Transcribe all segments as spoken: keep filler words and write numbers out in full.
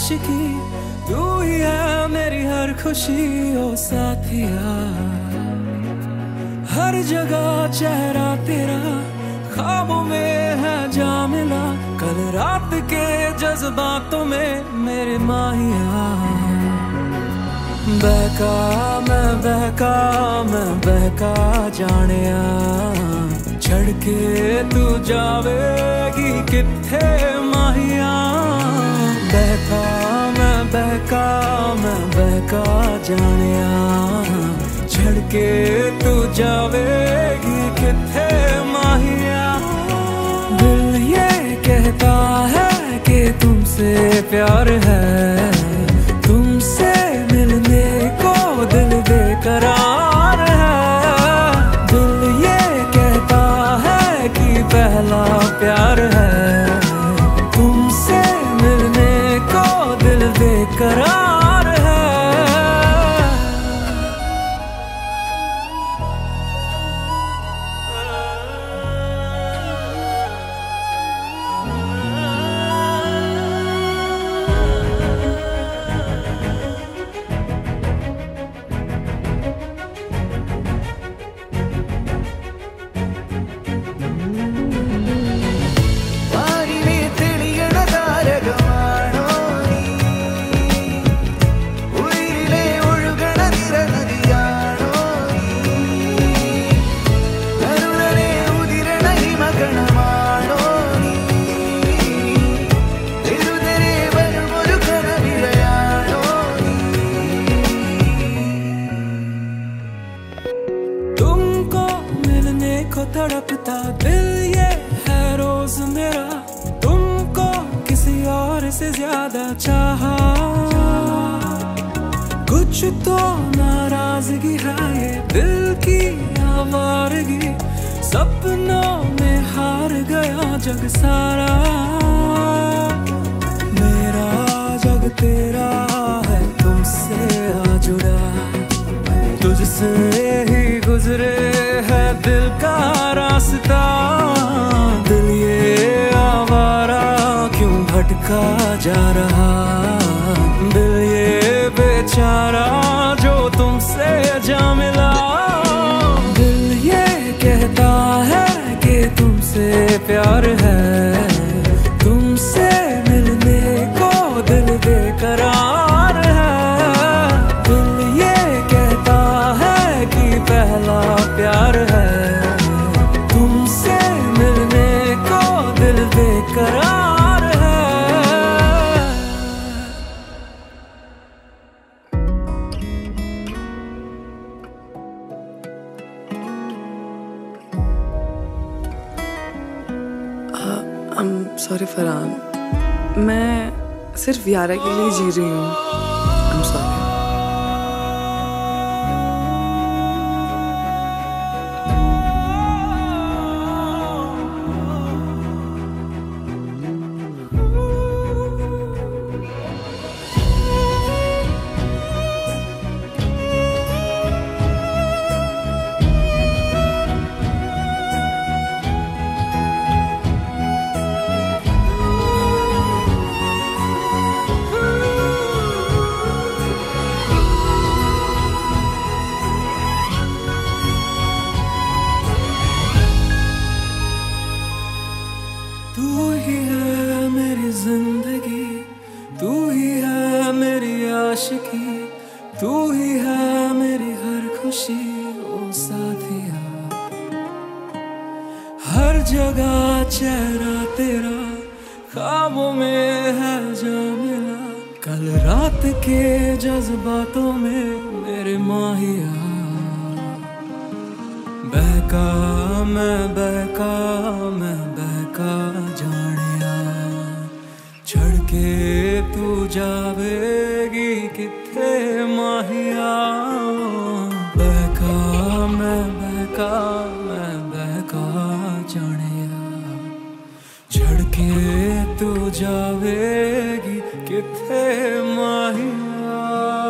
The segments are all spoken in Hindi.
आशिकी, तू ही है मेरी हर खुशी ओ साथिया। हर जगह चेहरा तेरा ख्वाबों में है जा मिला, कल रात के जज्बातों में मेरे माहिया। बहका मैं बहका मैं बहका जानिया, छड़ के तू जावेगी किथे माहिया। बहका मैं बहका मैं बहका जानिया, छड़ के तू जावेगी किथे माहिया। दिल ये कहता है कि तुमसे प्यार है, तुमसे मिलने को दिल बेकरार है। दिल ये कहता है कि पहला प्यार है, तुमसे मिलने को दिल बेकरार है। तड़पता दिल ये है रोज मेरा, तुमको किसी और से ज्यादा चाहा। कुछ तो नाराजगी है ये दिल की आवारगी, सपनों में हार गया जग सारा। मेरा जग तेरा है, तुमसे आ जुड़ा, तुझसे ही गुजरे है दिल का रास्ता। दिल ये आवारा क्यों भटका जा रहा, दिल ये बेचारा जो तुमसे जा मिला। दिल ये कहता है कि तुमसे प्यार है, तुमसे मिलने को दिल बेकरार है। दिल ये कहता है कि पहला प्यार है, तुमसे मिलने को दिल बेकरार है। I'm sorry फरहान, मैं सिर्फ यारा के लिए जी रही हूँ। I'm sorry। तू ही है मेरी जिंदगी, तू ही है मेरी आशिकी, तू ही है मेरी हर खुशी ओ साथिया। हर जगह चेहरा तेरा ख्वाबों में है जा मिला, कल रात के जज्बातों में मेरे माहिया। बहका मैं बहका मैं बहका जानिया, छड़ के तू जावेगी किथे माहिया। बहका मैं बहका मैं बहका जानिया, छड़ के तू जावेगी किथे माहिया।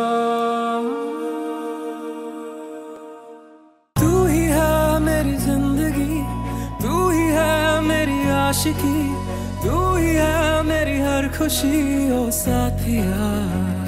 तू ही है मेरी जिंदगी, तू ही है मेरी आशिकी, तू ही है मेरी हर हर खुशी ओ साथिया।